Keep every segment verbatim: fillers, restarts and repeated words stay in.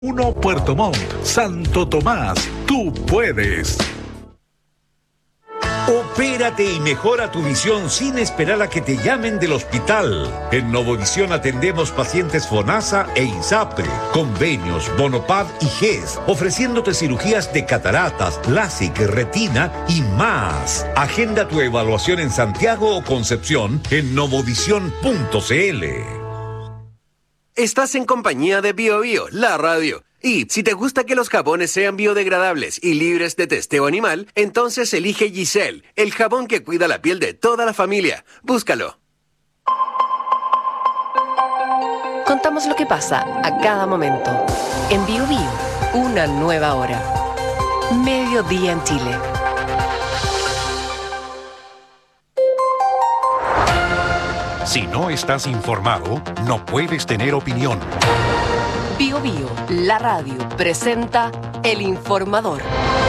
uno Puerto Montt, Santo Tomás, tú puedes. Opérate y mejora tu visión sin esperar a que te llamen del hospital. En Novovisión atendemos pacientes FONASA e INSAPRE, convenios, Bonopad y G E S, ofreciéndote cirugías de cataratas, LASIK, retina y más. Agenda tu evaluación en Santiago o Concepción en novovisión punto cl. Estás en compañía de Bio Bio, la radio. Y si te gusta que los jabones sean biodegradables y libres de testeo animal, entonces elige Giselle, el jabón que cuida la piel de toda la familia. Búscalo. Contamos lo que pasa a cada momento. En Bio Bio, una nueva hora. Mediodía en Chile. Si no estás informado, no puedes tener opinión. Bio Bio, la radio, presenta El Informador.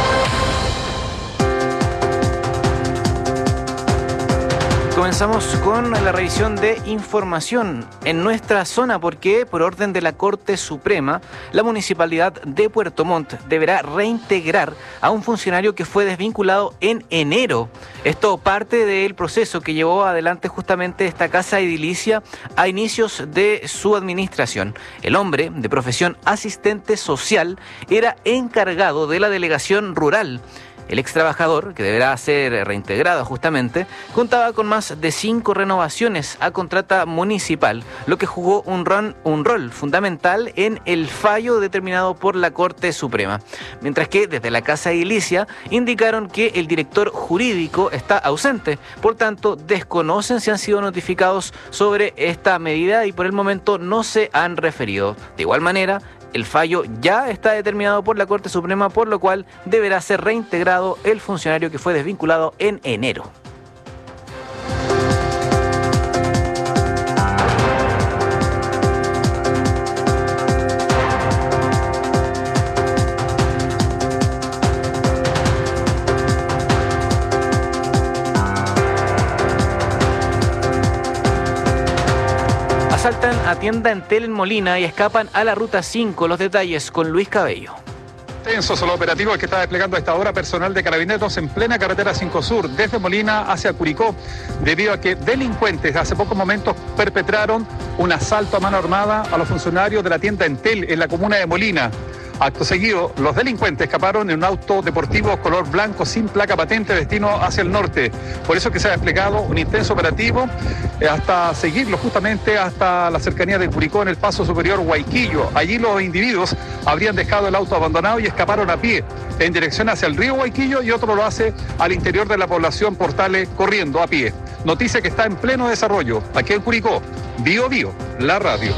Comenzamos con la revisión de información en nuestra zona porque, por orden de la Corte Suprema, la Municipalidad de Puerto Montt deberá reintegrar a un funcionario que fue desvinculado en enero. Esto parte del proceso que llevó adelante justamente esta casa edilicia a inicios de su administración. El hombre, de profesión asistente social, era encargado de la delegación rural. El ex trabajador, que deberá ser reintegrado justamente, contaba con más de cinco renovaciones a contrata municipal, lo que jugó un, ron, un rol fundamental en el fallo determinado por la Corte Suprema. Mientras que desde la Casa Edilicia indicaron que el director jurídico está ausente, por tanto desconocen si han sido notificados sobre esta medida y por el momento no se han referido. De igual manera, el fallo ya está determinado por la Corte Suprema, por lo cual deberá ser reintegrado el funcionario que fue desvinculado en enero. Asaltan a tienda Entel en Molina y escapan a la Ruta cinco. Los detalles con Luis Cabello. Tensos son los operativos que está desplegando a esta hora personal de Carabineros en plena carretera cinco Sur, desde Molina hacia Curicó, debido a que delincuentes hace pocos momentos perpetraron un asalto a mano armada a los funcionarios de la tienda Entel en la comuna de Molina. Acto seguido, los delincuentes escaparon en un auto deportivo color blanco sin placa patente destino hacia el norte. Por eso que se ha desplegado un intenso operativo eh, hasta seguirlo justamente hasta la cercanía de Curicó en el paso superior Huayquillo. Allí los individuos habrían dejado el auto abandonado y escaparon a pie en dirección hacia el río Huayquillo y otro lo hace al interior de la población Portales corriendo a pie. Noticia que está en pleno desarrollo aquí en Curicó. Bio Bio, la radio.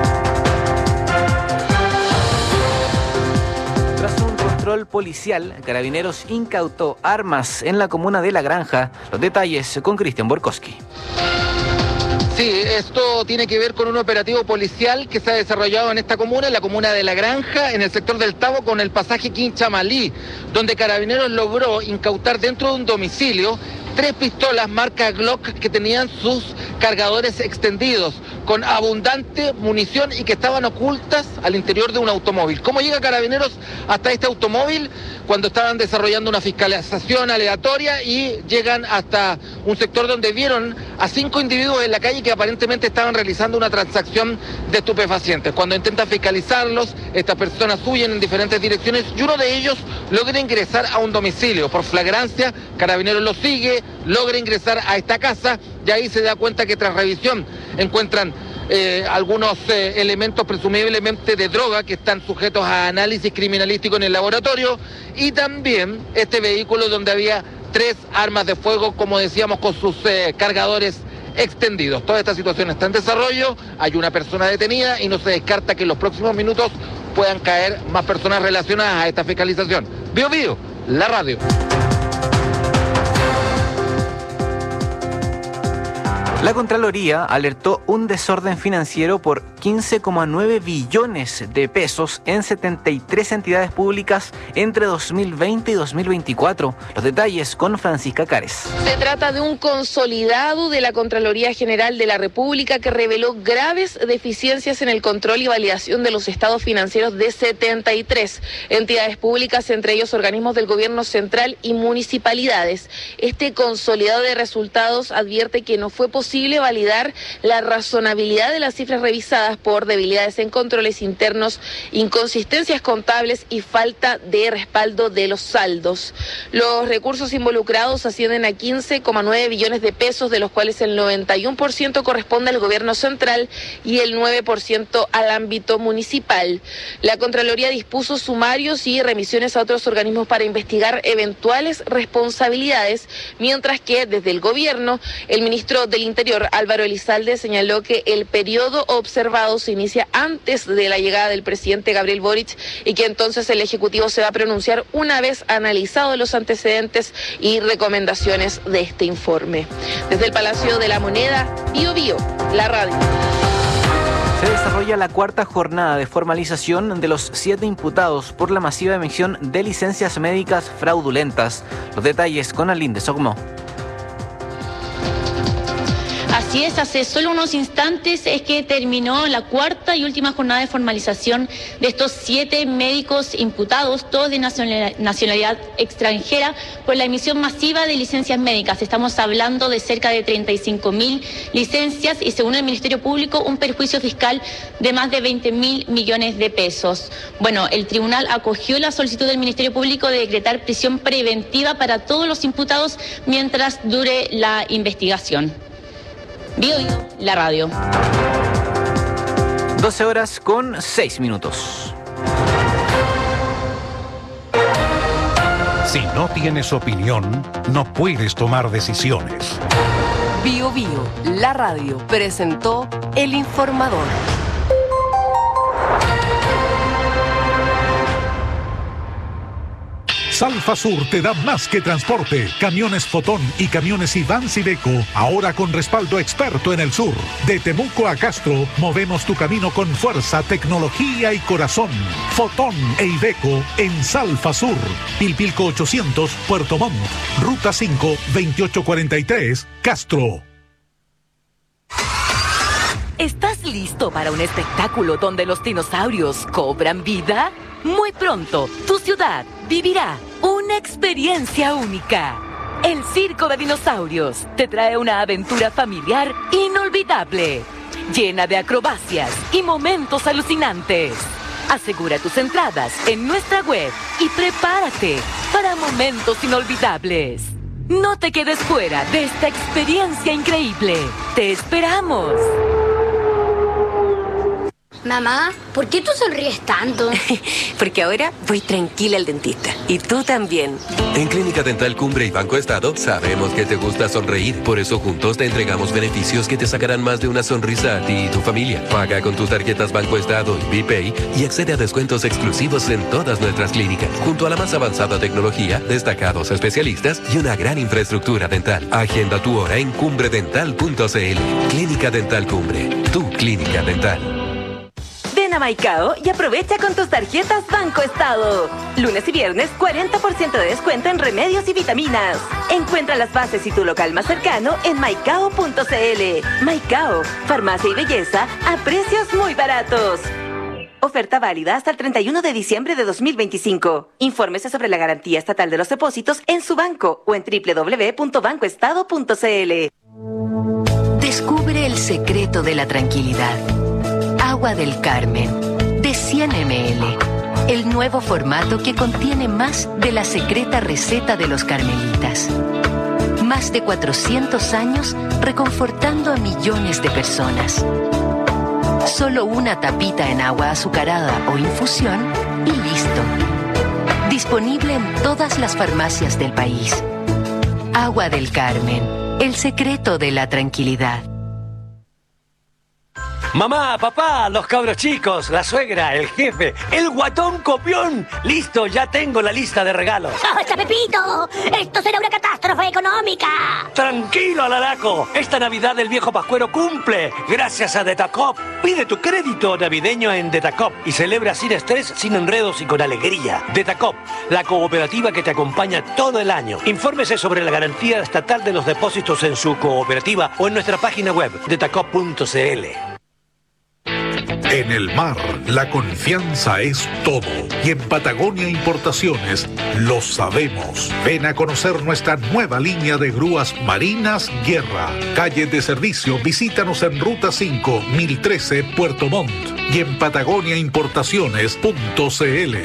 Control policial, Carabineros incautó armas en la comuna de La Granja. Los detalles con Cristian Borkowski. Sí, esto tiene que ver con un operativo policial que se ha desarrollado en esta comuna, en la comuna de La Granja, en el sector del Tabo, con el pasaje Quinchamalí, donde Carabineros logró incautar dentro de un domicilio tres pistolas marca Glock que tenían sus cargadores extendidos, con abundante munición y que estaban ocultas al interior de un automóvil. ¿Cómo llega Carabineros hasta este automóvil? Cuando estaban desarrollando una fiscalización aleatoria y llegan hasta un sector donde vieron a cinco individuos en la calle que aparentemente estaban realizando una transacción de estupefacientes. Cuando intentan fiscalizarlos, estas personas huyen en diferentes direcciones y uno de ellos logra ingresar a un domicilio. Por flagrancia, Carabineros lo sigue, logra ingresar a esta casa y ahí se da cuenta que tras revisión encuentran eh, algunos eh, elementos presumiblemente de droga que están sujetos a análisis criminalístico en el laboratorio y también este vehículo donde había tres armas de fuego, como decíamos, con sus eh, cargadores extendidos. Toda esta situación está en desarrollo, hay una persona detenida y no se descarta que en los próximos minutos puedan caer más personas relacionadas a esta fiscalización. Bio Bio, la radio. La Contraloría alertó un desorden financiero por quince coma nueve billones de pesos en setenta y tres entidades públicas entre dos mil veinte y dos mil veinticuatro. Los detalles con Francisca Cares. Se trata de un consolidado de la Contraloría General de la República que reveló graves deficiencias en el control y validación de los estados financieros de setenta y tres entidades públicas, entre ellos organismos del gobierno central y municipalidades. Este consolidado de resultados advierte que no fue posible validar la razonabilidad de las cifras revisadas por debilidades en controles internos, inconsistencias contables y falta de respaldo de los saldos. Los recursos involucrados ascienden a quince coma nueve billones de pesos, de los cuales el noventa y uno por ciento corresponde al gobierno central y el nueve por ciento al ámbito municipal. La Contraloría dispuso sumarios y remisiones a otros organismos para investigar eventuales responsabilidades, mientras que desde el gobierno, el ministro del Interior, Álvaro Elizalde, señaló que el periodo observado se inicia antes de la llegada del presidente Gabriel Boric y que entonces el Ejecutivo se va a pronunciar una vez analizados los antecedentes y recomendaciones de este informe. Desde el Palacio de la Moneda, Bío Bío, la radio. Se desarrolla la cuarta jornada de formalización de los siete imputados por la masiva emisión de licencias médicas fraudulentas. Los detalles con Alinde Sogmo. Así es, hace solo unos instantes es que terminó la cuarta y última jornada de formalización de estos siete médicos imputados, todos de nacionalidad extranjera, por la emisión masiva de licencias médicas. Estamos hablando de cerca de treinta y cinco mil licencias y, según el Ministerio Público, un perjuicio fiscal de más de veinte mil millones de pesos. Bueno, el tribunal acogió la solicitud del Ministerio Público de decretar prisión preventiva para todos los imputados mientras dure la investigación. Bío Bío, la radio. doce horas con seis minutos. Si no tienes opinión, no puedes tomar decisiones. Bío Bío, la radio, presentó El Informador. Salfasur te da más que transporte. Camiones Fotón y camiones Ivans Iveco, ahora con respaldo experto en el sur. De Temuco a Castro, movemos tu camino con fuerza, tecnología y corazón. Fotón e Iveco en Salfasur. Pilpilco ochocientos, Puerto Montt. Ruta cinco, veintiocho cuarenta y tres, Castro. ¿Estás listo para un espectáculo donde los dinosaurios cobran vida? Muy pronto, tu ciudad vivirá una experiencia única. El Circo de Dinosaurios te trae una aventura familiar inolvidable, llena de acrobacias y momentos alucinantes. Asegura tus entradas en nuestra web y prepárate para momentos inolvidables. No te quedes fuera de esta experiencia increíble. ¡Te esperamos! Mamá, ¿por qué tú sonríes tanto? Porque ahora voy tranquila al dentista. Y tú también. En Clínica Dental Cumbre y Banco Estado sabemos que te gusta sonreír. Por eso juntos te entregamos beneficios que te sacarán más de una sonrisa a ti y tu familia. Paga con tus tarjetas Banco Estado y BPay y accede a descuentos exclusivos en todas nuestras clínicas. Junto a la más avanzada tecnología, destacados especialistas y una gran infraestructura dental. Agenda tu hora en cumbre dental punto c l. Clínica Dental Cumbre. Tu clínica dental. Ven a Maicao y aprovecha con tus tarjetas Banco Estado. Lunes y viernes, cuarenta por ciento de descuento en remedios y vitaminas. Encuentra las bases y tu local más cercano en maicao punto c l. Maicao, farmacia y belleza a precios muy baratos. Oferta válida hasta el treinta y uno de diciembre de dos mil veinticinco. Infórmese sobre la garantía estatal de los depósitos en su banco o en doble u doble u doble u punto banco estado punto c l. Descubre el secreto de la tranquilidad. Agua del Carmen, de cien mililitros. El nuevo formato que contiene más de la secreta receta de los carmelitas. Más de cuatrocientos años reconfortando a millones de personas. Solo una tapita en agua azucarada o infusión y listo. Disponible en todas las farmacias del país. Agua del Carmen, el secreto de la tranquilidad. Mamá, papá, los cabros chicos, la suegra, el jefe, el guatón copión. Listo, ya tengo la lista de regalos. ¡Basta, Pepito! ¡Esto será una catástrofe económica! Tranquilo, Alaraco. Esta Navidad el viejo pascuero cumple. Gracias a Detacop. Pide tu crédito navideño en Detacop y celebra sin estrés, sin enredos y con alegría. Detacop, la cooperativa que te acompaña todo el año. Infórmese sobre la garantía estatal de los depósitos en su cooperativa o en nuestra página web, detacop punto c l. En el mar, la confianza es todo. Y en Patagonia Importaciones lo sabemos. Ven a conocer nuestra nueva línea de grúas Marinas Guerra. Calle de servicio, visítanos en Ruta cinco, mil trece, Puerto Montt. Y en patagonia importaciones punto c l.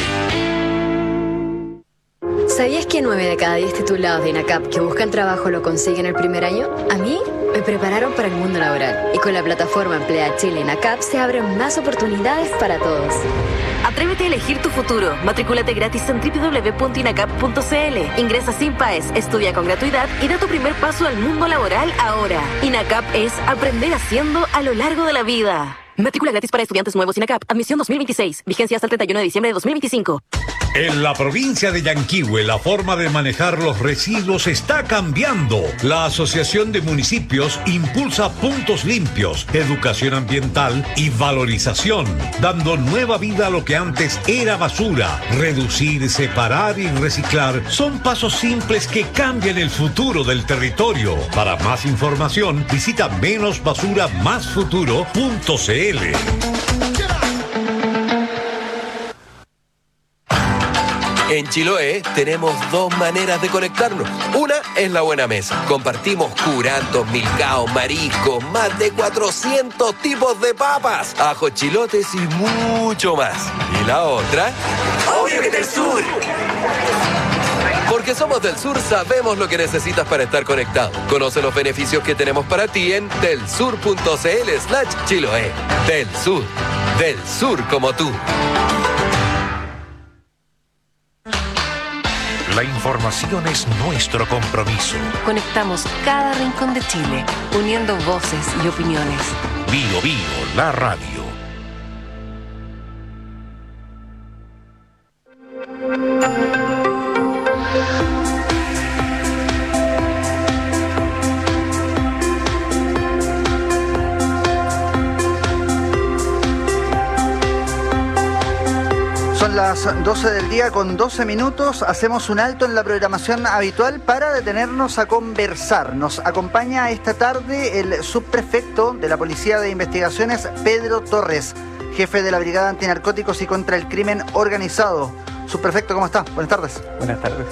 ¿Sabías que nueve de cada diez titulados de INACAP que buscan trabajo lo consiguen el primer año? A mí me prepararon para el mundo laboral y con la plataforma Emplea Chile INACAP se abren más oportunidades para todos. Atrévete a elegir tu futuro. Matrículate gratis en doble u doble u doble u punto inacap punto c l. Ingresa sin PAES, estudia con gratuidad y da tu primer paso al mundo laboral ahora. INACAP es aprender haciendo a lo largo de la vida. Matrícula gratis para estudiantes nuevos INACAP. Admisión dos mil veintiséis. Vigencia hasta el treinta y uno de diciembre de dos mil veinticinco. En la provincia de Yanquihue, la forma de manejar los residuos está cambiando. La Asociación de Municipios impulsa puntos limpios, educación ambiental y valorización, dando nueva vida a lo que antes era basura. Reducir, separar y reciclar son pasos simples que cambian el futuro del territorio. Para más información, visita menos basura más futuro punto c l. En Chiloé tenemos dos maneras de conectarnos. Una es la buena mesa. Compartimos curantos, milcaos, mariscos, más de cuatrocientos tipos de papas, ajos, chilotes y mucho más. Y la otra... ¡Obvio que del sur! Porque somos del sur, sabemos lo que necesitas para estar conectado. Conoce los beneficios que tenemos para ti en delsur punto c l slash Chiloé. Del sur, del sur como tú. La información es nuestro compromiso. Conectamos cada rincón de Chile, uniendo voces y opiniones. Bio Bio, la radio. Las doce del día con doce minutos, hacemos un alto en la programación habitual para detenernos a conversar. Nos acompaña esta tarde el subprefecto de la Policía de Investigaciones, Pedro Torres, jefe de la Brigada Antinarcóticos y contra el Crimen Organizado. Subprefecto, ¿cómo está? Buenas tardes. Buenas tardes.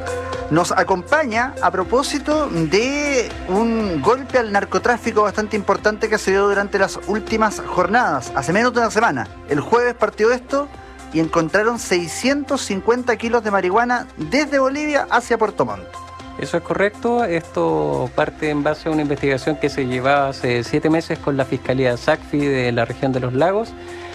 Nos acompaña a propósito de un golpe al narcotráfico bastante importante que se dio durante las últimas jornadas, hace menos de una semana. El jueves partió esto y encontraron seiscientos cincuenta kilos de marihuana desde Bolivia hacia Puerto Montt. Eso es correcto. Esto parte en base a una investigación que se llevaba hace siete meses con la Fiscalía SACFI de la región de los Lagos,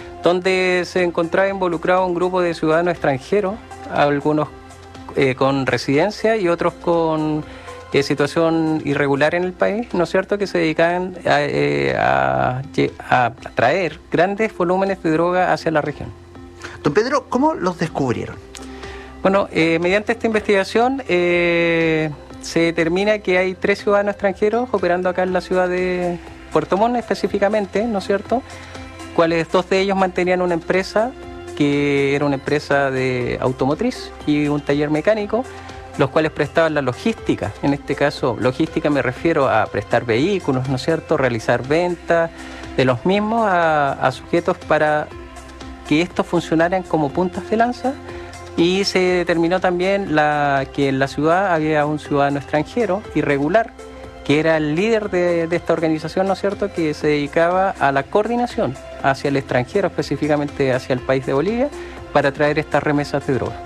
donde se encontraba involucrado un grupo de ciudadanos extranjeros, algunos eh, con residencia y otros con eh, situación irregular en el país, ¿no es cierto?, que se dedicaban a, eh, a, a traer grandes volúmenes de droga hacia la región. Don Pedro, ¿cómo los descubrieron? Bueno, eh, mediante esta investigación eh, se determina que hay tres ciudadanos extranjeros operando acá en la ciudad de Puerto Montt específicamente, ¿no es cierto?, cuales dos de ellos mantenían una empresa que era una empresa de automotriz y un taller mecánico, los cuales prestaban la logística. En este caso, logística me refiero a prestar vehículos, ¿no es cierto?, realizar ventas de los mismos a, a sujetos para que estos funcionaran como puntas de lanza, y se determinó también la, que en la ciudad había un ciudadano extranjero irregular que era el líder de, de esta organización, ¿no es cierto?, que se dedicaba a la coordinación hacia el extranjero, específicamente hacia el país de Bolivia, para traer estas remesas de droga.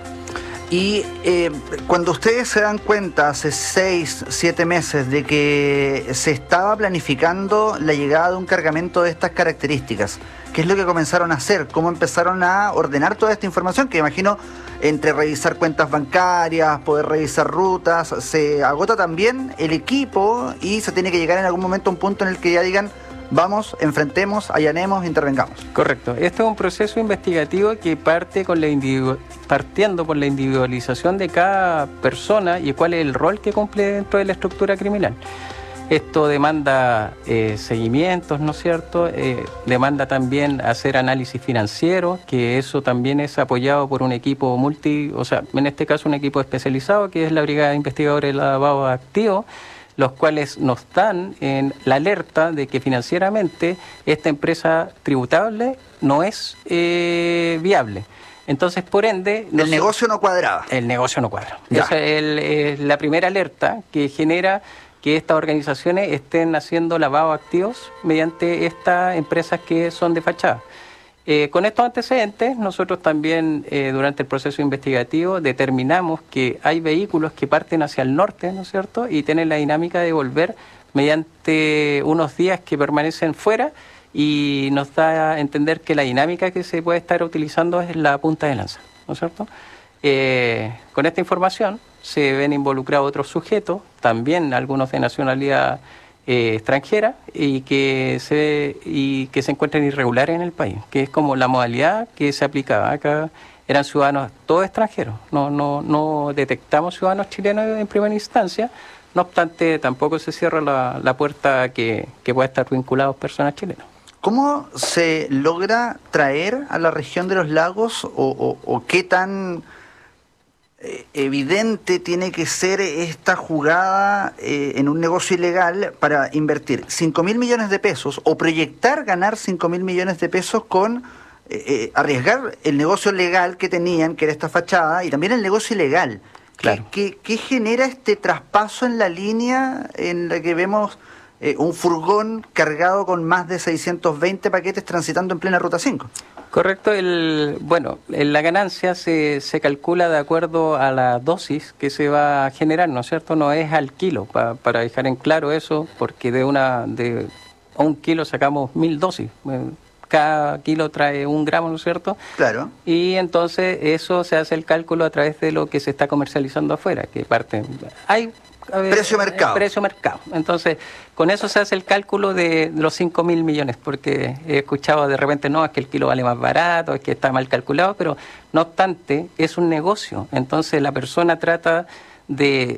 Y eh, cuando ustedes se dan cuenta hace seis, siete meses de que se estaba planificando la llegada de un cargamento de estas características, ¿qué es lo que comenzaron a hacer? ¿Cómo empezaron a ordenar toda esta información? Que imagino, entre revisar cuentas bancarias, poder revisar rutas, se agota también el equipo y se tiene que llegar en algún momento a un punto en el que ya digan, vamos, enfrentemos, allanemos, intervengamos. Correcto. Este es un proceso investigativo que parte con la individu- partiendo por la individualización de cada persona y cuál es el rol que cumple dentro de la estructura criminal. Esto demanda eh, seguimientos, ¿no es cierto? Eh, demanda también hacer análisis financiero, que eso también es apoyado por un equipo multi, o sea, en este caso un equipo especializado, que es la Brigada de Investigadores de Lavado de Activos, los cuales nos dan en la alerta de que financieramente esta empresa tributable no es eh, viable. Entonces, por ende... El negocio no cuadraba. El negocio no cuadra. Esa es el, eh, la primera alerta que genera que estas organizaciones estén haciendo lavado de activos mediante estas empresas que son de fachada. Eh, con estos antecedentes, nosotros también eh, durante el proceso investigativo determinamos que hay vehículos que parten hacia el norte, ¿no es cierto?, y tienen la dinámica de volver mediante unos días que permanecen fuera, y nos da a entender que la dinámica que se puede estar utilizando es la punta de lanza, ¿no es cierto? Eh, con esta información se ven involucrados otros sujetos, también algunos de nacionalidad eh, extranjera, y que se y que se encuentran irregulares en el país, que es como la modalidad que se aplicaba. Acá eran ciudadanos todos extranjeros, no, no, no detectamos ciudadanos chilenos en primera instancia, no obstante tampoco se cierra la, la puerta que, que pueda estar vinculados personas chilenas. ¿Cómo se logra traer a la región de los lagos o, o, o qué tan evidente tiene que ser esta jugada eh, en un negocio ilegal para invertir cinco mil millones de pesos o proyectar ganar cinco mil millones de pesos con eh, eh, arriesgar el negocio legal que tenían, que era esta fachada, y también el negocio ilegal? Claro. ¿Qué, qué, qué genera este traspaso en la línea en la que vemos eh, un furgón cargado con más de seiscientos veinte paquetes transitando en plena Ruta cinco? Correcto. El, bueno, la ganancia se, se calcula de acuerdo a la dosis que se va a generar, ¿no es cierto? No es al kilo, pa, para dejar en claro eso, porque de una de un kilo sacamos mil dosis. Cada kilo trae un gramo, ¿no es cierto? Claro. Y entonces eso se hace el cálculo a través de lo que se está comercializando afuera, que parte... Hay A ver, precio mercado. Precio mercado. Entonces, con eso se hace el cálculo de los cinco mil millones, porque he escuchado de repente, no, es que el kilo vale más barato, es que está mal calculado, pero no obstante, es un negocio. Entonces, la persona trata de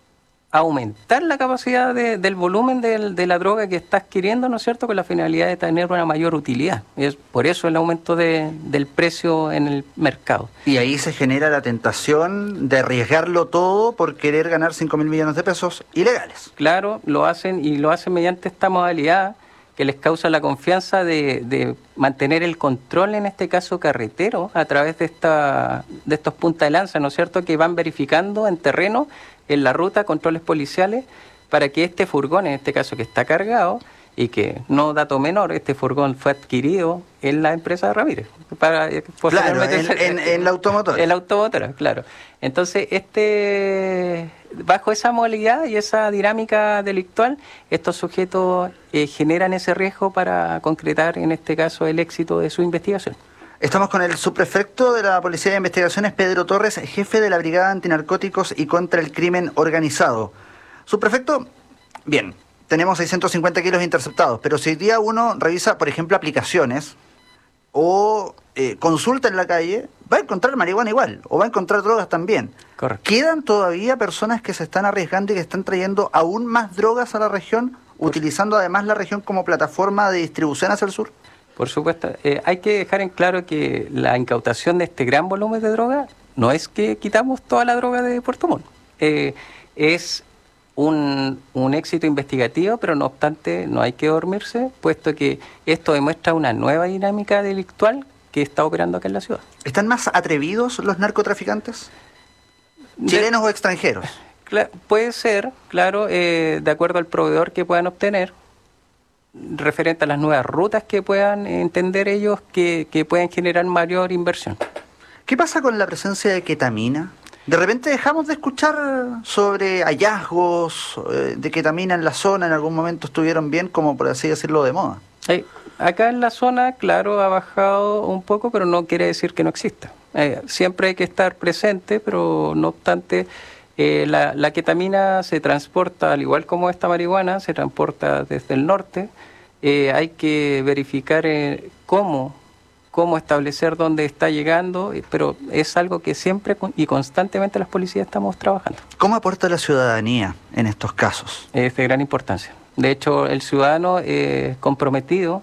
aumentar la capacidad de, del volumen de, de la droga que está adquiriendo, ¿no es cierto?, con la finalidad de tener una mayor utilidad. Es por eso el aumento de, del precio en el mercado. Y ahí se genera la tentación de arriesgarlo todo por querer ganar cinco mil millones de pesos ilegales. Claro, lo hacen y lo hacen mediante esta modalidad que les causa la confianza de, de mantener el control, en este caso carretero, a través de, esta, de estos punta de lanza, ¿no es cierto?, que van verificando en terreno, en la ruta, controles policiales, para que este furgón, en este caso que está cargado, y que no dato menor, este furgón fue adquirido en la empresa de Ramírez. Para, claro, en, en, en la automotora. En la automotora, claro. Entonces, este bajo esa modalidad y esa dinámica delictual, estos sujetos eh, generan ese riesgo para concretar, en este caso, el éxito de su investigación. Estamos con el subprefecto de la Policía de Investigaciones, Pedro Torres, jefe de la Brigada Antinarcóticos y contra el Crimen Organizado. Subprefecto, bien, tenemos seiscientos cincuenta kilos interceptados, pero si hoy día uno revisa, por ejemplo, aplicaciones o eh, consulta en la calle, va a encontrar marihuana igual, o va a encontrar drogas también. Correcto. ¿Quedan todavía personas que se están arriesgando y que están trayendo aún más drogas a la región, utilizando además la región como plataforma de distribución hacia el sur? Por supuesto, eh, hay que dejar en claro que la incautación de este gran volumen de droga no es que quitamos toda la droga de Puerto Montt. Eh, es un, un éxito investigativo, pero no obstante no hay que dormirse, puesto que esto demuestra una nueva dinámica delictual que está operando acá en la ciudad. ¿Están más atrevidos los narcotraficantes? ¿Chilenos de... o extranjeros? Cla- puede ser, claro, eh, de acuerdo al proveedor que puedan obtener, referente a las nuevas rutas que puedan entender ellos que, que pueden generar mayor inversión. ¿Qué pasa con la presencia de ketamina? De repente dejamos de escuchar sobre hallazgos eh, de ketamina en la zona, en algún momento estuvieron bien, como por así decirlo, de moda. Eh, acá en la zona, claro, ha bajado un poco, pero no quiere decir que no exista. Eh, siempre hay que estar presente, pero no obstante, eh, la, la ketamina se transporta, al igual como esta marihuana, se transporta desde el norte, eh, hay que verificar eh, cómo, cómo establecer dónde está llegando, pero es algo que siempre y constantemente las policías estamos trabajando. ¿Cómo aporta la ciudadanía en estos casos? Es de gran importancia. De hecho, el ciudadano eh, comprometido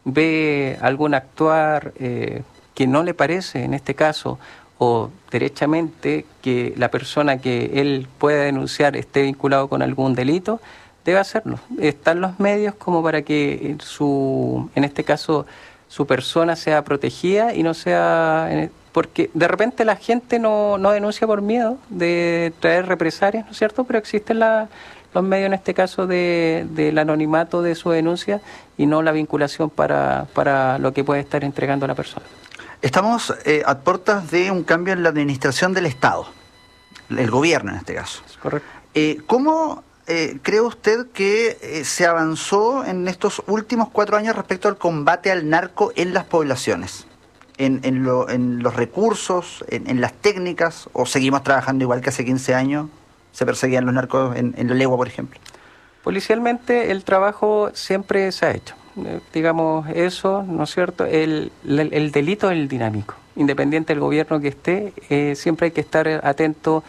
ve algún actuar eh, que no le parece, en este caso, o derechamente que la persona que él pueda denunciar esté vinculado con algún delito, debe hacerlo. Están los medios como para que su, en este caso, su persona sea protegida y no sea... Porque de repente la gente no, no denuncia por miedo de traer represalias, ¿no es cierto? Pero existen la, los medios, en este caso, de, del anonimato de su denuncia y no la vinculación para, para lo que puede estar entregando la persona. Estamos eh, a puertas de un cambio en la administración del Estado, el gobierno en este caso. Es correcto. Eh, ¿Cómo eh, cree usted que eh, se avanzó en estos últimos cuatro años respecto al combate al narco en las poblaciones? ¿En, en, lo, en los recursos, en, en las técnicas, o seguimos trabajando igual que hace quince años? ¿Se perseguían los narcos en, en la Legua, por ejemplo? Policialmente el trabajo siempre se ha hecho. Digamos eso, ¿no es cierto? El, el, el delito es el dinámico. Independiente del gobierno que esté, eh, siempre hay que estar atento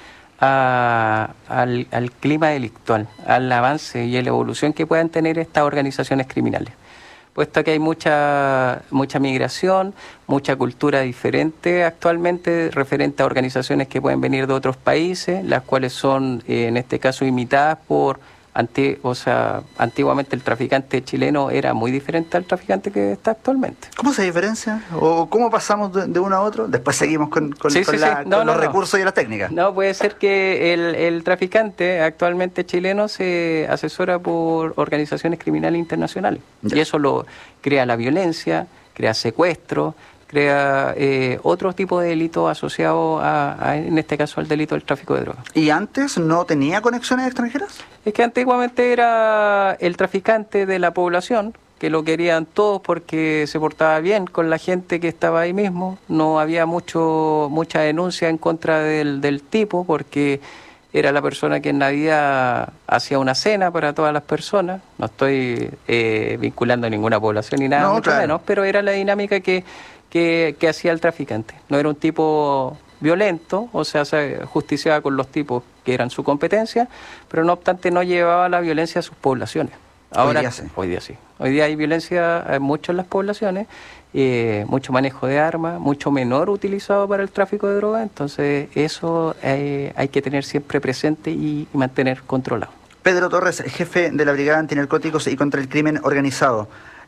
a, al, al clima delictual, al avance y a la evolución que puedan tener estas organizaciones criminales. Puesto que hay mucha mucha migración, mucha cultura diferente actualmente referente a organizaciones que pueden venir de otros países, las cuales son, eh, en este caso, imitadas por... Ante, o sea, antiguamente el traficante chileno era muy diferente al traficante que está actualmente. ¿Cómo se diferencia? ¿O cómo pasamos de, de uno a otro? Después seguimos con, con, sí, con, sí, la, sí. No, con no, los no. recursos y las técnicas. No, puede ser que el, el traficante actualmente chileno se asesora por organizaciones criminales internacionales. Ya. Y eso lo crea la violencia, crea secuestro, crea eh, otro tipo de delito asociado a, a, en este caso, al delito del tráfico de drogas. ¿Y antes no tenía conexiones extranjeras? Es que antiguamente era el traficante de la población, que lo querían todos porque se portaba bien con la gente que estaba ahí mismo. No había mucho mucha denuncia en contra del, del tipo, porque era la persona que en Navidad hacía una cena para todas las personas. No estoy eh, vinculando a ninguna población ni nada, no, mucho claro. menos, pero era la dinámica que... Que, que hacía el traficante. No era un tipo violento, o sea, se justiciaba con los tipos que eran su competencia, pero no obstante no llevaba la violencia a sus poblaciones. Ahora, hoy día sí. Hoy día sí. Hoy día hay violencia eh, mucho en las poblaciones, eh, mucho manejo de armas, mucho menor utilizado para el tráfico de drogas, entonces eso eh, hay que tener siempre presente y, y mantener controlado. Pedro Torres, jefe de la Brigada Antinarcóticos y contra el Crimen Organizado.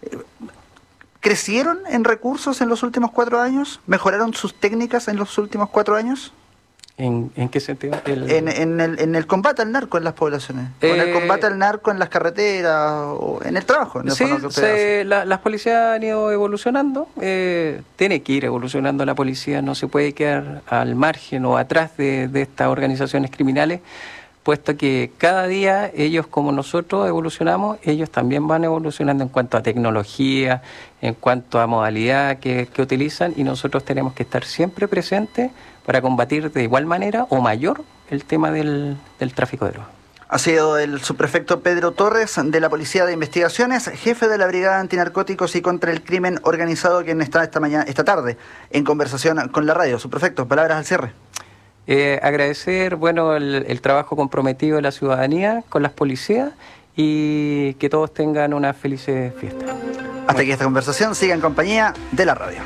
¿Crecieron en recursos en los últimos cuatro años? ¿Mejoraron sus técnicas en los últimos cuatro años? ¿En, en qué sentido? El... En, en, el, en el combate al narco en las poblaciones. Eh... ¿O en el combate al narco en las carreteras? ¿O en el trabajo? En el sí, que se, la, las policías han ido evolucionando. Eh, tiene que ir evolucionando la policía. No se puede quedar al margen o atrás de, de estas organizaciones criminales, puesto que cada día ellos, como nosotros evolucionamos, ellos también van evolucionando en cuanto a tecnología, en cuanto a modalidad que, que utilizan, y nosotros tenemos que estar siempre presentes para combatir de igual manera o mayor el tema del, del tráfico de drogas. Ha sido el subprefecto Pedro Torres de la Policía de Investigaciones, jefe de la Brigada Antinarcóticos y contra el Crimen Organizado, quien está esta mañana, esta tarde en conversación con la radio. Subprefecto, palabras al cierre. Eh, agradecer bueno el, el trabajo comprometido de la ciudadanía con las policías y que todos tengan una feliz fiesta. Hasta bueno. aquí esta conversación. Siga en compañía de la radio.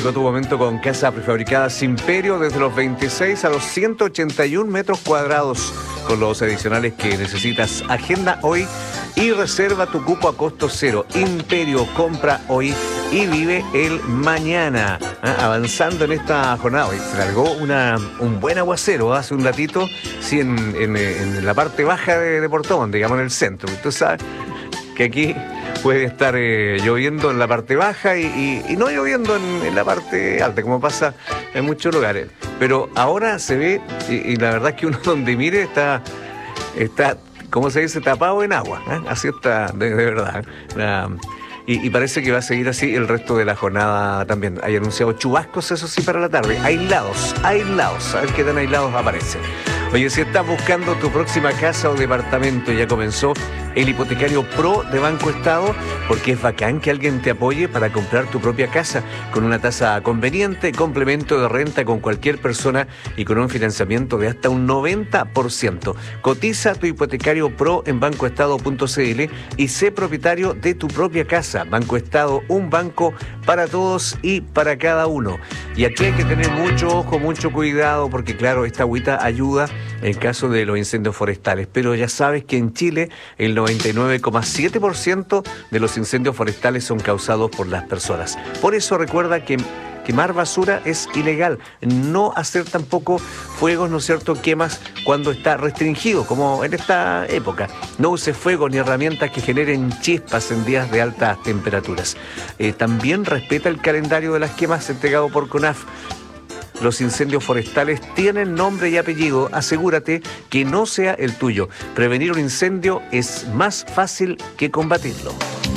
Llegó tu momento con Casa Prefabricadas Imperio, desde los veintiséis a los ciento ochenta y un metros cuadrados, con los adicionales que necesitas. Agenda hoy y reserva tu cupo a costo cero. Imperio, compra hoy y vive el mañana. ¿Ah? Avanzando en esta jornada, hoy se largó una, un buen aguacero, ¿eh? Hace un ratito, sí, en, en, en la parte baja de, de Puerto Montt, digamos en el centro. Tú sabes que aquí puede estar eh, lloviendo en la parte baja y, y, y no lloviendo en, en la parte alta, como pasa en muchos lugares. Pero ahora se ve, y, y la verdad es que uno donde mire está, está ¿cómo se dice?, tapado en agua. ¿Eh? Así está, de, de verdad. La, y, y parece que va a seguir así el resto de la jornada también. Hay anunciado chubascos, eso sí, para la tarde. Aislados, aislados. A ver qué tan aislados aparecen. Oye, si estás buscando tu próxima casa o departamento, ya comenzó el hipotecario Pro de Banco Estado, porque es bacán que alguien te apoye para comprar tu propia casa con una tasa conveniente, complemento de renta con cualquier persona y con un financiamiento de hasta un noventa por ciento. Cotiza tu hipotecario Pro en bancoestado punto c l y sé propietario de tu propia casa. Banco Estado, un banco para todos y para cada uno. Y aquí hay que tener mucho ojo, mucho cuidado, porque claro, esta agüita ayuda en caso de los incendios forestales. Pero ya sabes que en Chile el noventa y nueve coma siete por ciento de los incendios forestales son causados por las personas. Por eso recuerda que quemar basura es ilegal. No hacer tampoco fuegos, ¿no es cierto?, quemas cuando está restringido, como en esta época. No uses fuegos ni herramientas que generen chispas en días de altas temperaturas. Eh, también respeta el calendario de las quemas entregado por CONAF. Los incendios forestales tienen nombre y apellido. Asegúrate que no sea el tuyo. Prevenir un incendio es más fácil que combatirlo.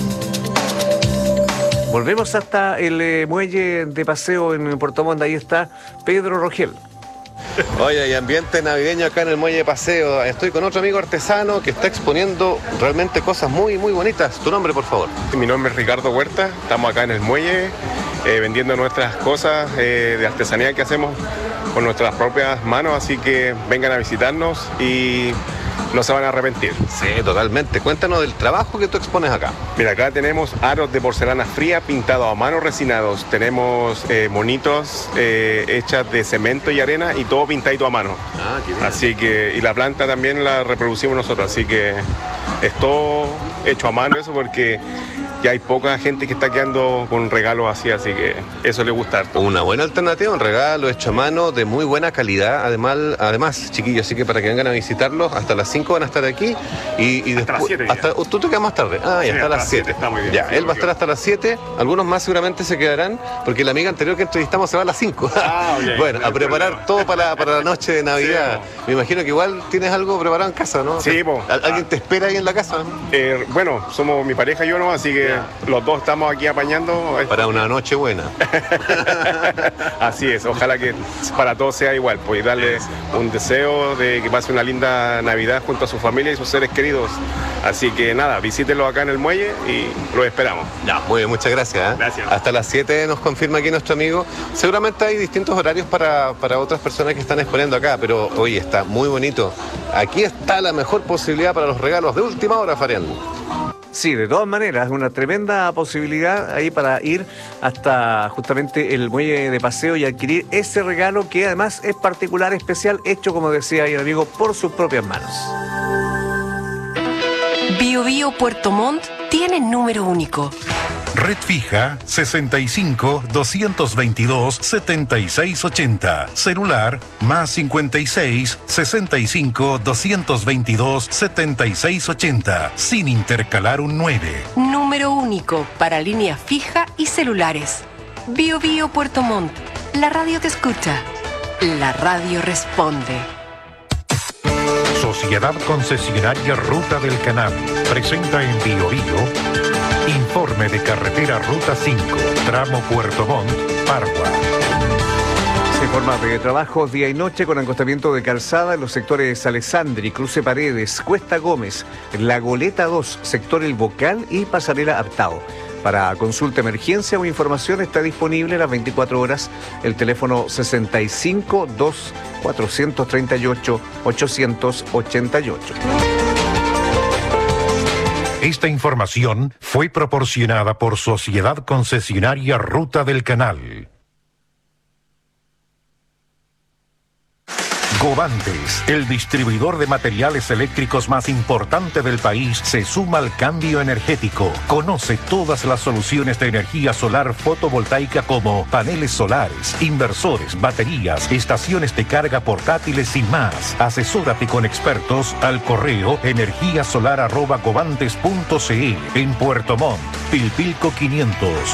Volvemos hasta el eh, muelle de paseo en Puerto Montt. Ahí está Pedro Rogel. Oye, hay ambiente navideño acá en el muelle de paseo. Estoy con otro amigo artesano que está exponiendo realmente cosas muy, muy bonitas. Tu nombre, por favor. Mi nombre es Ricardo Huerta. Estamos acá en el muelle eh, vendiendo nuestras cosas eh, de artesanía que hacemos con nuestras propias manos. Así que vengan a visitarnos y no se van a arrepentir. Sí, totalmente. Cuéntanos del trabajo que tú expones acá. Mira, acá tenemos aros de porcelana fría pintados a mano, resinados. Tenemos eh, monitos eh, hechas de cemento y arena y todo pintadito a mano. Ah, qué bien. Así que, y la planta también la reproducimos nosotros. Así que es todo hecho a mano, eso porque ya hay poca gente que está quedando con regalos así, así que eso le gusta harto. Una buena alternativa, un regalo hecho a mano de muy buena calidad, además, además chiquillos, así que para que vengan a visitarlos, hasta las cinco van a estar aquí y, y hasta después... las siete. Hasta, tú te quedas más tarde. Ah, ya, sí, hasta, hasta las siete. Está muy bien. Ya, sí, él va a estar hasta las siete, algunos más seguramente se quedarán, porque la amiga anterior que entrevistamos se va a las cinco. Ah, okay. Bueno, no a preparar problema. todo para, para la noche de Navidad. Sí, me imagino que igual tienes algo preparado en casa, ¿no? Sí, po. ¿Alguien te espera ahí en la casa? Eh, bueno, somos mi pareja y yo, ¿no? Así que yeah. los dos estamos aquí apañando. Para una noche buena. Así es, ojalá que para todos sea igual, pues darles un deseo de que pase una linda Navidad junto a su familia y sus seres queridos. Así que nada, visítenlo acá en el muelle y los esperamos. Ya, muy bien, muchas gracias. ¿eh? Gracias. Hasta las siete nos confirma aquí nuestro amigo. Seguramente hay distintos horarios para, para otras personas que están exponiendo acá, pero hoy está muy bonito. Aquí está la mejor posibilidad para los regalos de última hora, Fabián. Sí, de todas maneras, es una tremenda posibilidad ahí para ir hasta justamente el muelle de paseo y adquirir ese regalo que además es particular, especial, hecho, como decía ahí el amigo, por sus propias manos. Bio Bio Puerto Montt tiene número único. Red fija sesenta y cinco, doscientos veintidós, setenta y seis ochenta. Celular más cincuenta y seis, sesenta y cinco, doscientos veintidós, setenta y seis ochenta. Sin intercalar un nueve. Número único para línea fija y celulares. Bio Bio Puerto Montt. La radio te escucha. La radio responde. Sociedad Concesionaria Ruta del Canal presenta en Bio Bio informe de carretera Ruta cinco, tramo Puerto Montt, Pargua. Se informa de trabajos día y noche con acostamiento de calzada en los sectores Alessandri, Cruce Paredes, Cuesta Gómez, La Goleta dos, sector El Bocal y Pasarela Aptao. Para consulta, emergencia o información está disponible las veinticuatro horas el teléfono sesenta y cinco, dos, cuatrocientos treinta y ocho, ochocientos ochenta y ocho. Esta información fue proporcionada por Sociedad Concesionaria Ruta del Canal. Govantes, el distribuidor de materiales eléctricos más importante del país, se suma al cambio energético. Conoce todas las soluciones de energía solar fotovoltaica como paneles solares, inversores, baterías, estaciones de carga portátiles y más. Asesórate con expertos al correo energía solar arroba govantes punto c l en Puerto Montt, Pilpilco quinientos.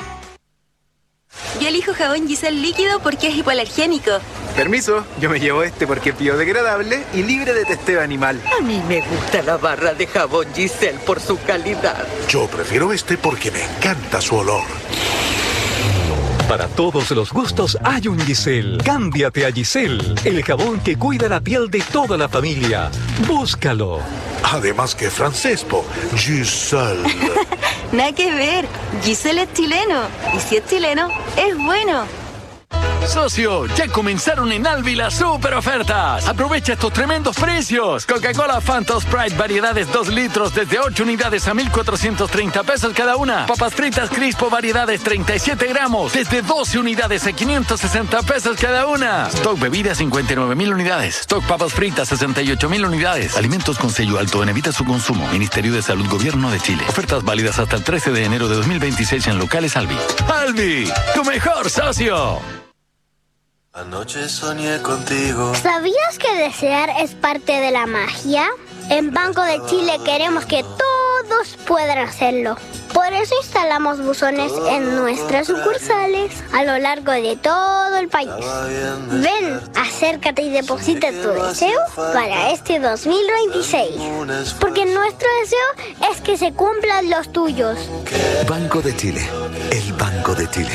Yo elijo jabón Giselle líquido porque es hipoalergénico. Permiso, yo me llevo este porque es biodegradable y libre de testeo animal. A mí me gusta la barra de jabón Giselle por su calidad. Yo prefiero este porque me encanta su olor. Para todos los gustos hay un Giselle. Cámbiate a Giselle, el jabón que cuida la piel de toda la familia. Búscalo. Además que francés, po. Giselle. Nada que ver. Giselle es chileno. Y si es chileno, es bueno. Socio, ya comenzaron en Albi las super ofertas. Aprovecha estos tremendos precios. Coca-Cola Fanta Sprite variedades dos litros desde ocho unidades a mil cuatrocientos treinta pesos cada una. Papas fritas Crispo variedades treinta y siete gramos desde doce unidades a quinientos sesenta pesos cada una. Stock bebidas cincuenta y nueve mil unidades. Stock papas fritas sesenta y ocho mil unidades. Alimentos con sello alto en evita su consumo. Ministerio de Salud Gobierno de Chile. Ofertas válidas hasta el trece de enero de dos mil veintiséis en locales Albi. Albi, tu mejor socio. Anoche soñé contigo. ¿Sabías que desear es parte de la magia? En Banco de Chile queremos que todos puedan hacerlo. Por eso instalamos buzones en nuestras sucursales a lo largo de todo el país. Ven, acércate y deposita tu deseo para este dos mil veintiséis. Porque nuestro deseo es que se cumplan los tuyos. Banco de Chile, el Banco de Chile.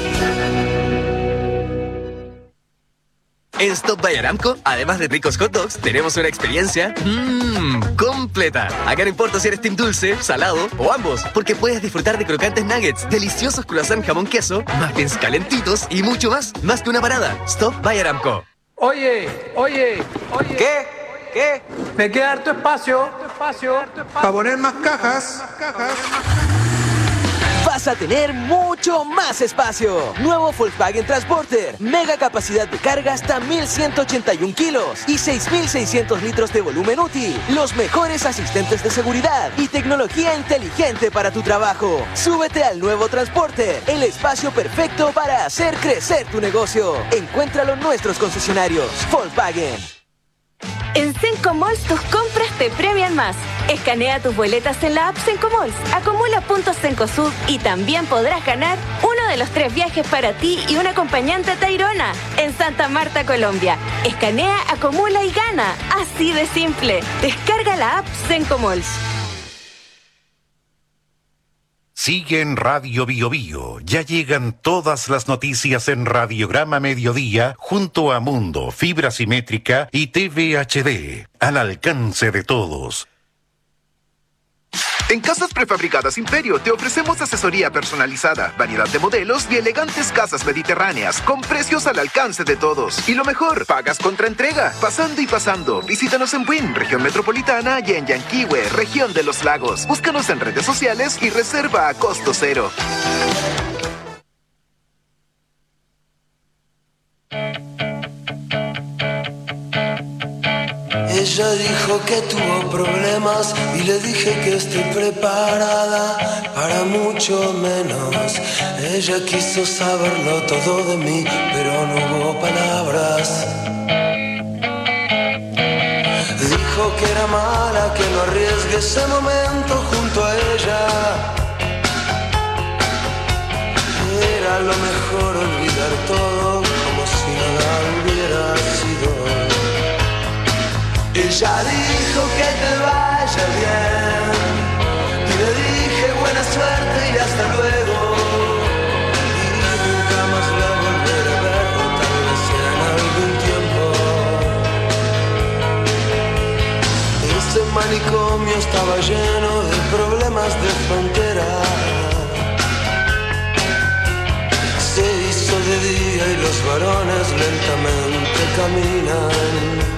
En Stop by Aramco, además de ricos hot dogs, tenemos una experiencia mmm, completa. Acá no importa si eres team dulce, salado o ambos, porque puedes disfrutar de crocantes nuggets, deliciosos croissant jamón queso, muffins calentitos y mucho más. Más que una parada. Stop by Aramco. Oye, oye, oye. ¿Qué? ¿Qué? Me queda harto espacio, espacio, para poner más cajas. Vas a tener mucho más espacio. Nuevo Volkswagen Transporter. Mega capacidad de carga hasta mil ciento ochenta y uno kilos y seis mil seiscientos litros de volumen útil. Los mejores asistentes de seguridad y tecnología inteligente para tu trabajo. Súbete al nuevo Transporter, el espacio perfecto para hacer crecer tu negocio. Encuéntralo en nuestros concesionarios. Volkswagen. En Cenco Malls tus compras te premian más. Escanea tus boletas en la app Cenco Malls, acumula puntos Cencosud y también podrás ganar uno de los tres viajes para ti y un acompañante a Tayrona en Santa Marta, Colombia. Escanea, acumula y gana. Así de simple. Descarga la app Cenco Malls. Sigue en Radio Bio Bio. Ya llegan todas las noticias en Radiograma Mediodía junto a Mundo, Fibra Simétrica y T V H D. Al alcance de todos. En Casas Prefabricadas Imperio te ofrecemos asesoría personalizada, variedad de modelos y elegantes casas mediterráneas con precios al alcance de todos. Y lo mejor, pagas contra entrega, pasando y pasando. Visítanos en Buin, región metropolitana, y en Yanquihue, región de los lagos. Búscanos en redes sociales y reserva a costo cero. Ella dijo que tuvo problemas y le dije que estoy preparada para mucho menos. Ella quiso saberlo todo de mí, pero no hubo palabras. Dijo que era mala, que no arriesgue ese momento junto a ella. Era lo mejor olvidar todo como si nada hubiera sido. Ella dijo que te vaya bien y le dije buena suerte y hasta luego. Y nunca más la volveré a ver, o tal vez en algún tiempo. Ese manicomio estaba lleno de problemas de frontera. Se hizo de día y los varones lentamente caminan.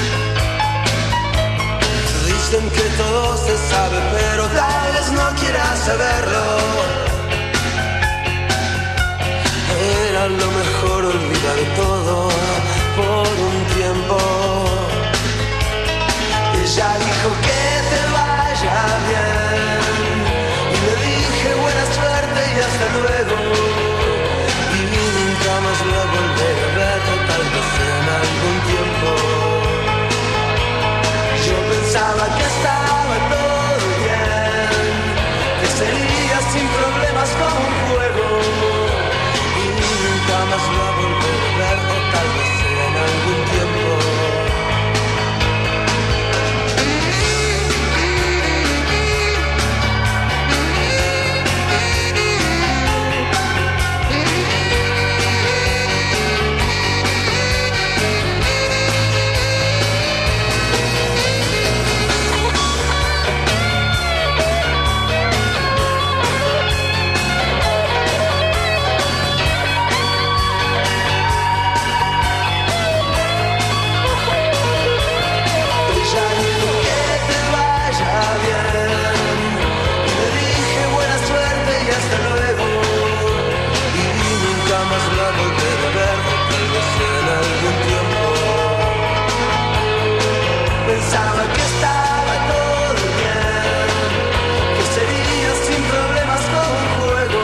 Dicen que todo se sabe, pero tal vez no quieras saberlo. Era lo mejor olvidar todo por un tiempo. dijo que te vaya bien. Y le dije buena suerte y hasta luego. Y nunca más la volveré a ver, tal vez en algún tiempo. Yo pensaba que estaba todo bien, que sería sin problemas como un juego. Y nunca más la volveré a ver, o tal vez en algún tiempo. Pensaba que estaba todo bien, que sería sin problemas como un juego.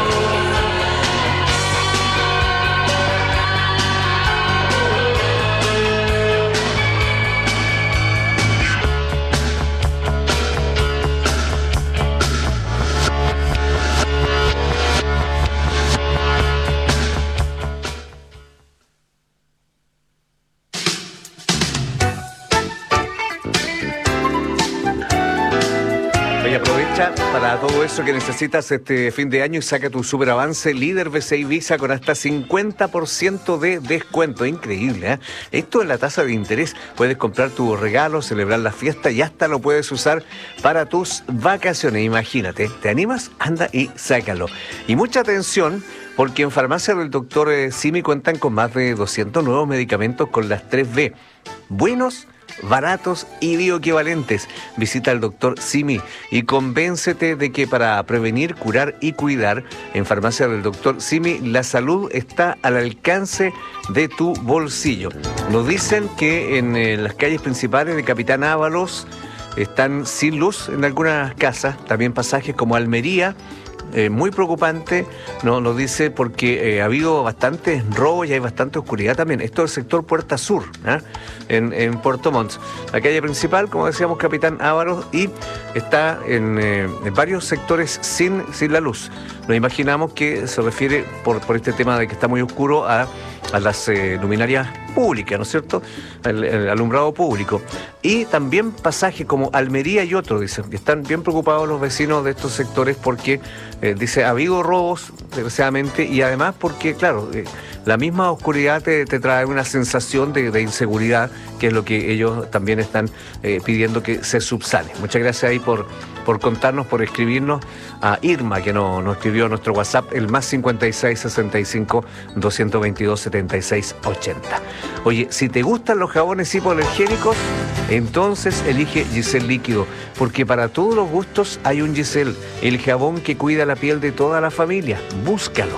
Y aprovecha para todo eso que necesitas este fin de año y saca tu super avance líder B C I Visa con hasta cincuenta por ciento de descuento. Increíble, ¿eh? Esto es la tasa de interés. Puedes comprar tu regalo, celebrar la fiesta y hasta lo puedes usar para tus vacaciones. Imagínate, ¿te animas? Anda y sácalo. Y mucha atención, porque en Farmacia del Doctor Simi cuentan con más de doscientos nuevos medicamentos con las tres B. Buenos, baratos y bioequivalentes. Visita al doctor Simi y convéncete de que para prevenir, curar y cuidar, en Farmacia del doctor Simi, la salud está al alcance de tu bolsillo. Nos dicen que en eh, las calles principales de Capitán Ábalos están sin luz en algunas casas, también pasajes como Almería. Eh, muy preocupante, no, nos dice, porque eh, ha habido bastantes robos y hay bastante oscuridad también. Esto es el sector Puerta Sur, ¿eh? en, en Puerto Montt. La calle principal, como decíamos, Capitán Ávaros, y está en, eh, en varios sectores sin, sin la luz. Nos imaginamos que se refiere, por, por este tema de que está muy oscuro, a, a las eh, luminarias públicas, ¿no es cierto? El, el alumbrado público. Y también pasajes como Almería y otros, dicen, que están bien preocupados los vecinos de estos sectores porque, eh, dice, ha habido robos, desgraciadamente, y además porque, claro, eh, la misma oscuridad te, te trae una sensación de, de inseguridad, que es lo que ellos también están eh, pidiendo que se subsane. Muchas gracias ahí por, por contarnos, por escribirnos, a Irma, que nos no escribió nuestro WhatsApp, el más cincuenta y seis, sesenta y cinco, doscientos veintidós, setenta y seis, ochenta. Oye, si te gustan los jabones hipoalergénicos, entonces elige Giselle Líquido, porque para todos los gustos hay un Giselle, el jabón que cuida la piel de toda la familia. Búscalo.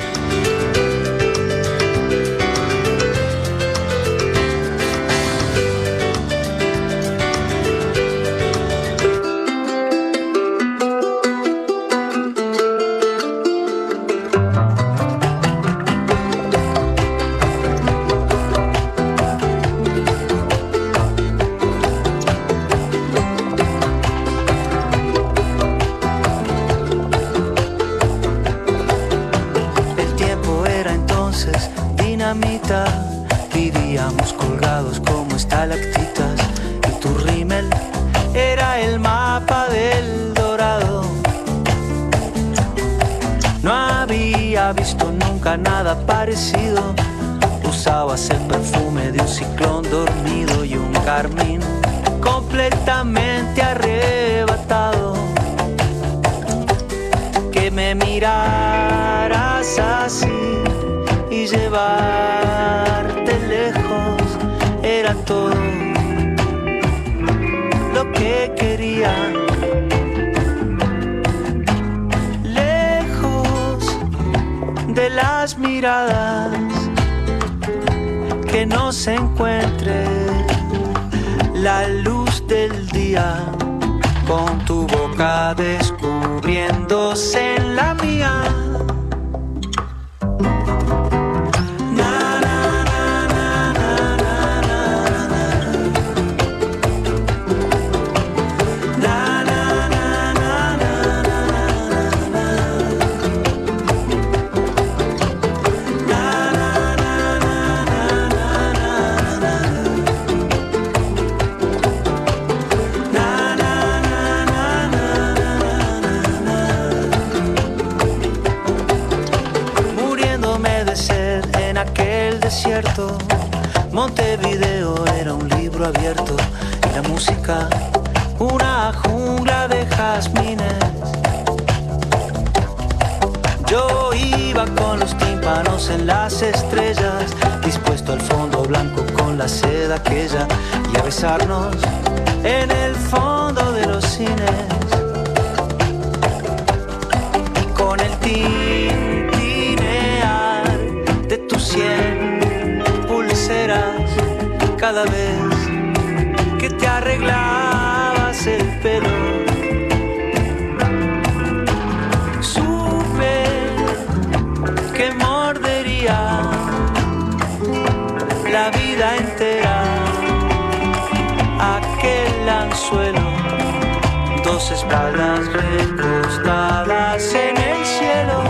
Vivíamos colgados como estalactitas y tu rímel era el mapa del Dorado. No había visto nunca nada parecido. Usabas el perfume de un ciclón dormido y un carmín completamente arrebatado. Que me miraras así y llevarte lejos era todo lo que quería. Lejos de las miradas, que no se encuentre la luz del día. día, con tu boca descubriéndose en la mía. Montevideo era un libro abierto y la música una jungla de jazmines. Yo iba con los tímpanos en las estrellas, dispuesto al fondo blanco con la seda aquella y a besarnos en el fondo de los cines. Y con el tintinear de tu sien cada vez que te arreglabas el pelo, supe que mordería la vida entera aquel anzuelo, dos espaldas recostadas en el cielo.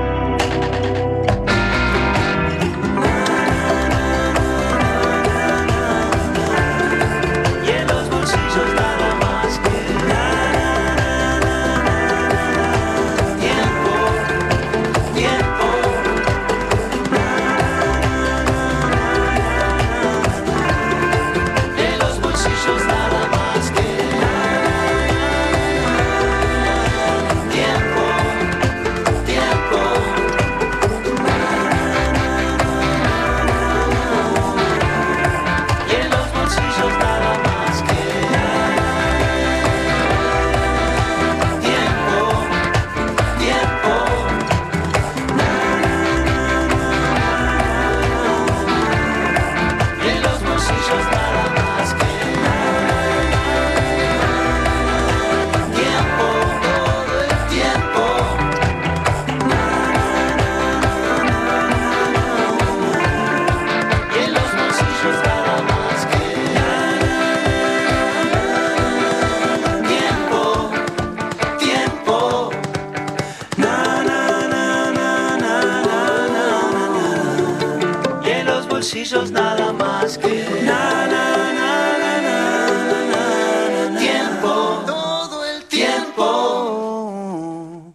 Nada más que na, na, na, na, na, na, na, tiempo, todo el tiempo.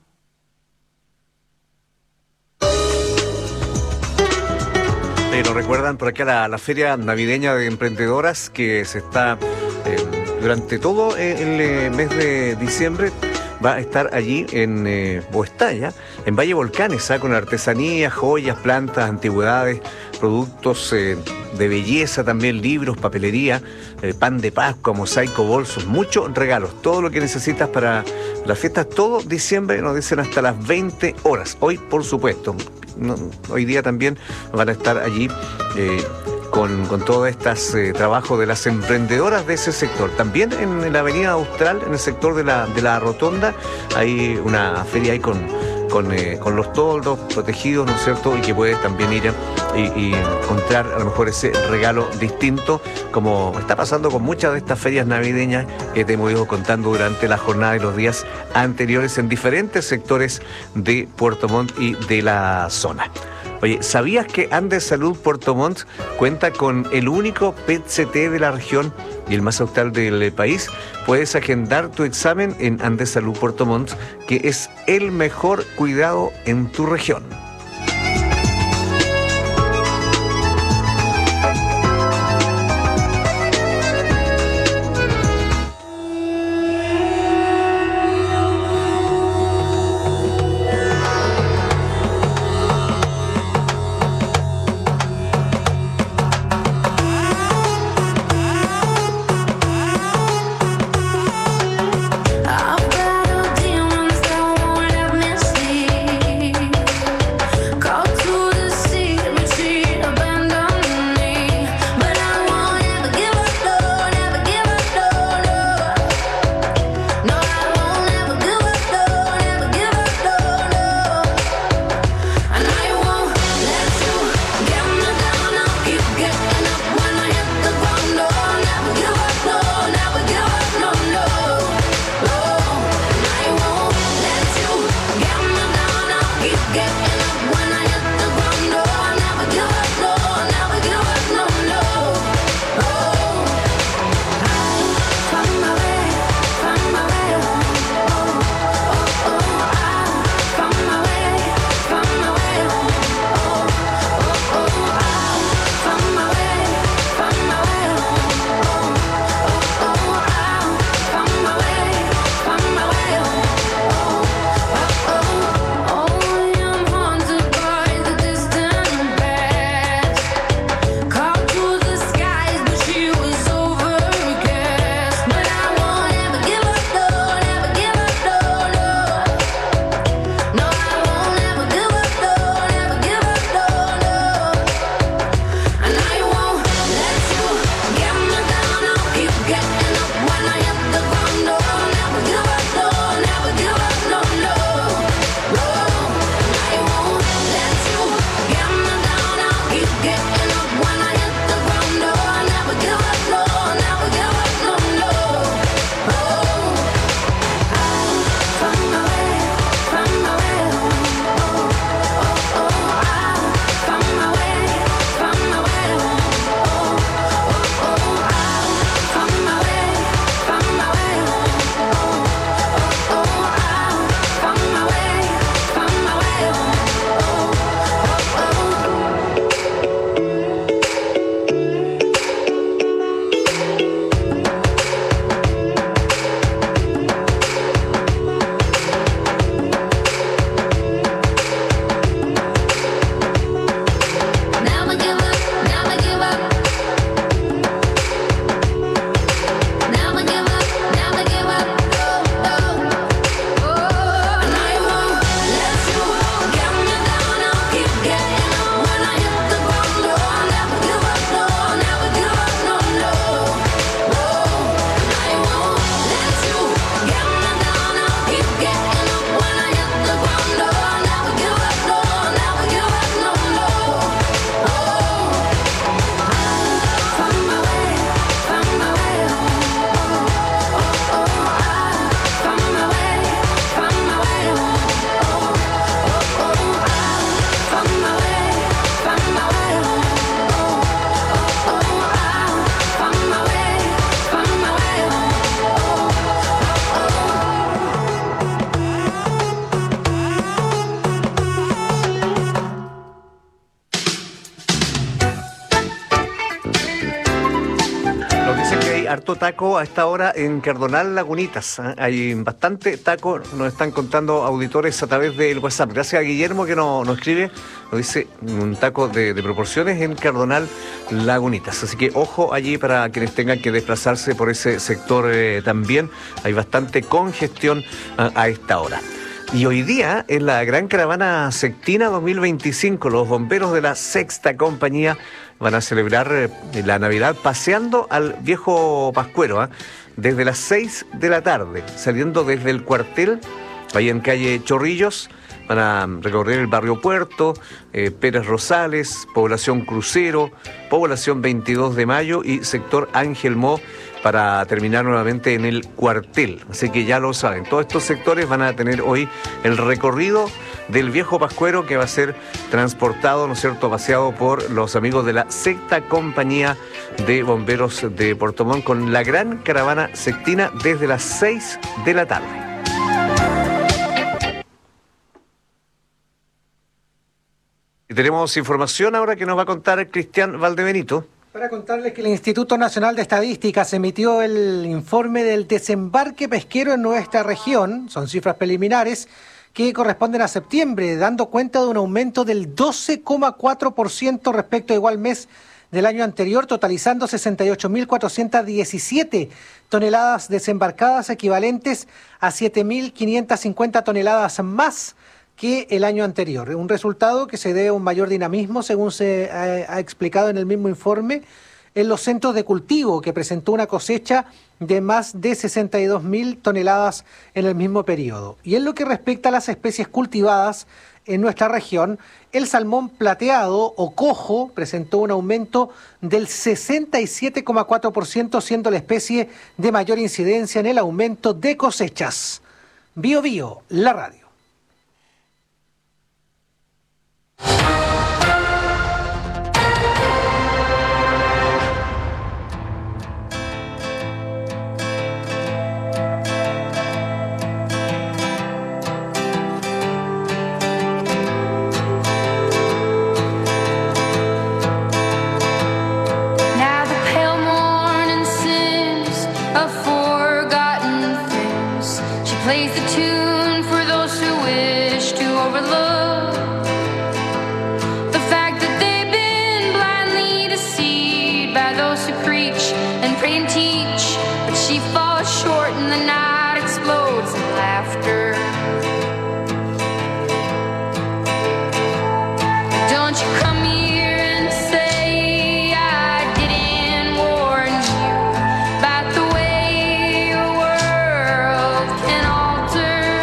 Eh, ¿Nos recuerdan por acá la, la feria navideña de emprendedoras que se está eh, durante todo el eh, mes de diciembre? Va a estar allí en eh, Boestalla, en Valle Volcanes, ¿eh? Con artesanía, joyas, plantas, antigüedades, productos eh, de belleza también, libros, papelería, eh, pan de Pascua, mosaico, bolsos, muchos regalos, todo lo que necesitas para las fiestas, todo diciembre, nos dicen hasta las veinte horas. Hoy, por supuesto, no, hoy día también van a estar allí eh, con, con todos estos eh, trabajos de las emprendedoras de ese sector. También en la avenida Austral, en el sector de la, de la Rotonda, hay una feria ahí con, con, eh, con los toldos protegidos, ¿no es cierto? Y que puedes también ir y, y encontrar a lo mejor ese regalo distinto, como está pasando con muchas de estas ferias navideñas que te hemos ido contando durante la jornada de los días anteriores en diferentes sectores de Puerto Montt y de la zona. Oye, ¿sabías que Andes Salud Puerto Montt cuenta con el único P E T C T de la región y el más austral del país? Puedes agendar tu examen en Andes Salud Puerto Montt, que es el mejor cuidado en tu región. harto taco a esta hora en Cardonal Lagunitas. ¿eh? Hay bastante taco, nos están contando auditores a través del WhatsApp. Gracias a Guillermo que nos, nos escribe, nos dice un taco de, de proporciones en Cardonal Lagunitas. Así que ojo allí para quienes tengan que desplazarse por ese sector eh, también. Hay bastante congestión a, a esta hora. Y hoy día, en la Gran Caravana Sectina dos mil veinticinco, los bomberos de la Sexta Compañía van a celebrar eh, la Navidad paseando al Viejo Pascuero, ¿eh? desde las seis de la tarde, saliendo desde el cuartel, ahí en calle Chorrillos. Van a recorrer el barrio Puerto, eh, Pérez Rosales, Población Crucero, Población veintidós de Mayo y sector Ángel Mo, para terminar nuevamente en el cuartel. Así que ya lo saben, todos estos sectores van a tener hoy el recorrido del Viejo Pascuero, que va a ser transportado, ¿no es cierto?, paseado por los amigos de la Sexta Compañía de Bomberos de Puerto Montt, con la Gran Caravana Sectina desde las seis de la tarde. Y tenemos información ahora que nos va a contar Cristian Valdebenito. Para contarles que el Instituto Nacional de Estadísticas emitió el informe del desembarque pesquero en nuestra región. Son cifras preliminares que corresponden a septiembre, dando cuenta de un aumento del doce coma cuatro por ciento respecto a igual mes del año anterior, totalizando sesenta y ocho mil cuatrocientas diecisiete toneladas desembarcadas, equivalentes a siete mil quinientas cincuenta toneladas más que el año anterior. Un resultado que se debe a un mayor dinamismo, según se ha, ha explicado en el mismo informe, en los centros de cultivo, que presentó una cosecha de más de sesenta y dos mil toneladas en el mismo periodo. Y en lo que respecta a las especies cultivadas en nuestra región, el salmón plateado o cojo presentó un aumento del sesenta y siete coma cuatro por ciento, siendo la especie de mayor incidencia en el aumento de cosechas. Bio Bio, la radio. Plays the tune for those who wish to overlook the fact that they've been blindly deceived by those who preach and pray and teach. But she falls short and the night explodes in laughter. Don't you come here and say I didn't warn you about the way your world can alter.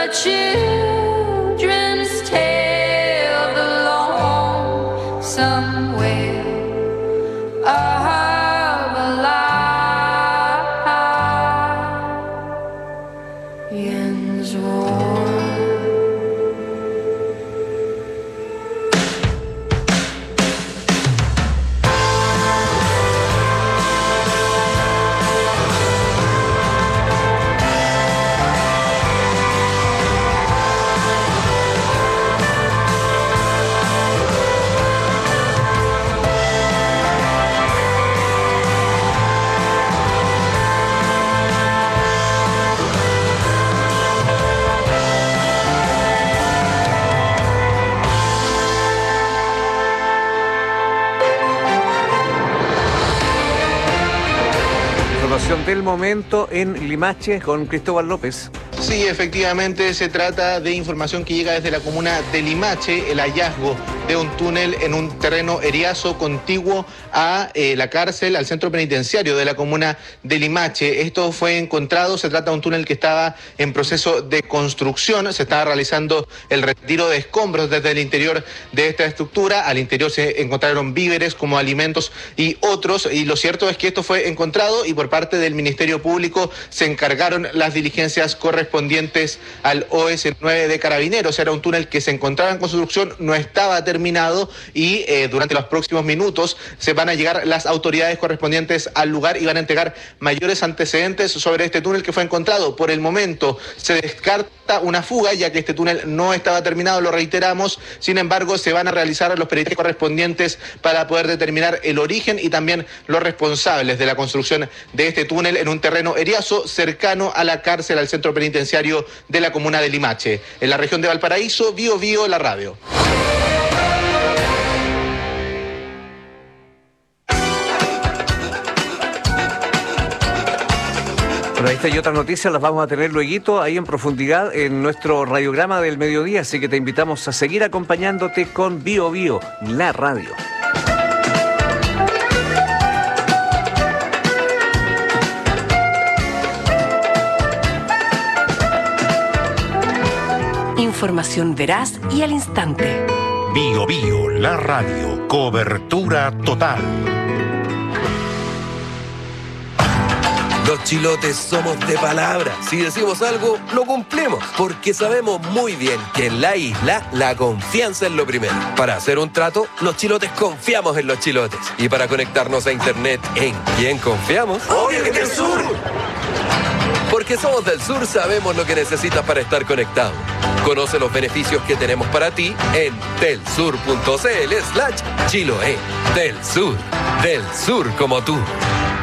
a children's tale belong somewhere of a lion's roar. Del momento en Limache con Cristóbal López. Sí, efectivamente se trata de información que llega desde la comuna de Limache, el hallazgo de un túnel en un terreno eriazo contiguo a eh, la cárcel, al centro penitenciario de la comuna de Limache. Esto fue encontrado, se trata de un túnel que estaba en proceso de construcción, se estaba realizando el retiro de escombros desde el interior de esta estructura. Al interior se encontraron víveres como alimentos y otros, y lo cierto es que esto fue encontrado y por parte del Ministerio Público se encargaron las diligencias correspondientes al O S nueve de Carabineros. Era un túnel que se encontraba en construcción, no estaba terminado y eh, durante los próximos minutos se van a llegar las autoridades correspondientes al lugar y van a entregar mayores antecedentes sobre este túnel que fue encontrado. Por el momento se descarta una fuga, ya que este túnel no estaba terminado, lo reiteramos. Sin embargo, se van a realizar los peritajes correspondientes para poder determinar el origen y también los responsables de la construcción de este túnel en un terreno eriazo cercano a la cárcel, al centro penitenciario de la comuna de Limache. En la región de Valparaíso, Bio Bio, la radio. Bueno, esta y otras noticias las vamos a tener luego ahí en profundidad en nuestro radiograma del mediodía, así que te invitamos a seguir acompañándote con Bio Bio, la radio. Información veraz y al instante. Bio Bio, la radio, cobertura total. Los chilotes somos de palabra. Si decimos algo, lo cumplimos. Porque sabemos muy bien que en la isla la confianza es lo primero. Para hacer un trato, los chilotes confiamos en los chilotes. Y para conectarnos a internet, ¿en quién confiamos? ¡Obvio que en el sur! Porque somos del sur, sabemos lo que necesitas para estar conectado. Conoce los beneficios que tenemos para ti en telsur.cl slash Chiloé. Del Sur. Del sur como tú.